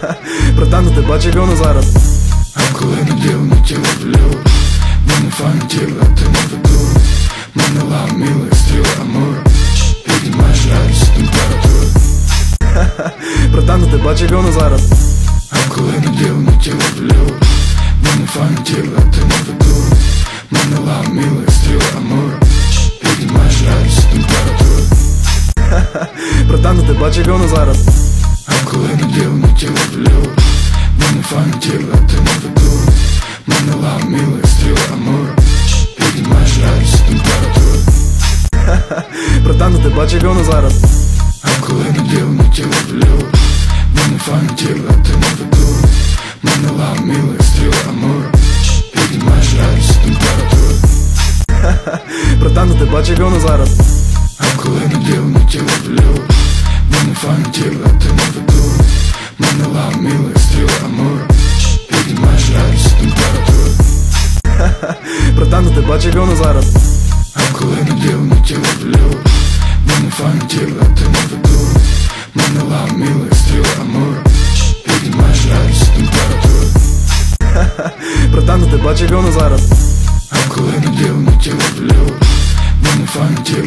Братан, ну ти бачиш, як воно зараз. А коли на діло на тіло влю, мене файне тіло, ти не веду. Мене ламіли стріли амура, піднімаєш радість температуру. Братан, ну ти бачиш, як воно зараз. А коли на діло на тіло влю, мене файне тіло, ти не веду. Мене ламіли стріли амура, піднімаєш радість температуру. Братан, ну ти бачиш, як воно зараз. А коли на діло на тіло влю, мене файне тіло, ти не веду. Мене ламіли стріли амура, піднімаєш радість температуру. Братан, ну ти бачиш, як воно зараз. А коли на діло на тіло влю, мене файне тіло, ти не веду. Мене ламіли стріли амура, піднімаєш радість температуру. Братан, ну ти бачиш, як воно зараз. А коли на діло на тіло влю, мене файне тіло, ти не веду. Мене ламіли стріли амура, піднімаєш радість температуру. Братан, ну ти бачиш, як воно зараз. А коли на діло на тіло влю, мене файне тіло, ти не веду. Мене ламіли стріли амура, піднімаєш радість температуру. Братан, ну ти бачиш, як воно зараз. А коли на діло на тіло влю, мене файне тіло,